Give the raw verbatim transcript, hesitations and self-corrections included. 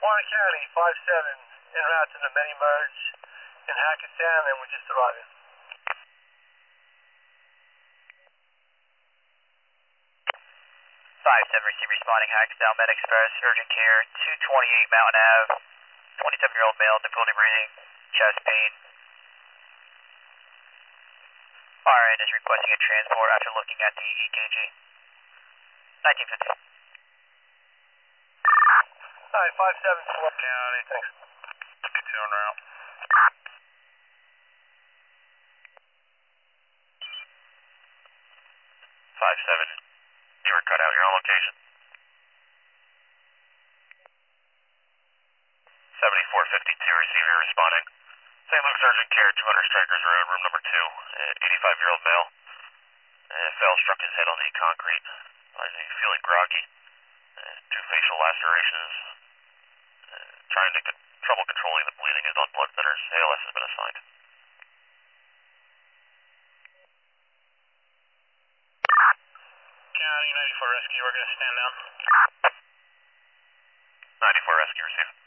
Warren County, five seven, en route to the mini merge in Hackettstown, and we're just arriving. five seven, receive responding Hackettstown Med Express, urgent care, two twenty-eight Mountain Avenue, twenty-seven-year-old male, difficulty breathing, chest pain. R N is requesting a transport after looking at the E K G. nineteen fifty. Alright, five seven, Warren County, thanks. fifty-two en route. five seven, you were cut out, your own location. seventy-four fifty-two, receiver responding. Saint Luke's urgent care, two hundred Strikers Road, room number two, eighty-five-year-old male. Uh, fell, struck his head on the concrete. Uh, he's feeling groggy. Uh, two facial lacerations. Uh, trying to get trouble controlling the bleeding. Is on blood thinners. A L S has been assigned. County, ninety-four Rescue, we're going to stand down. ninety-four Rescue, receive.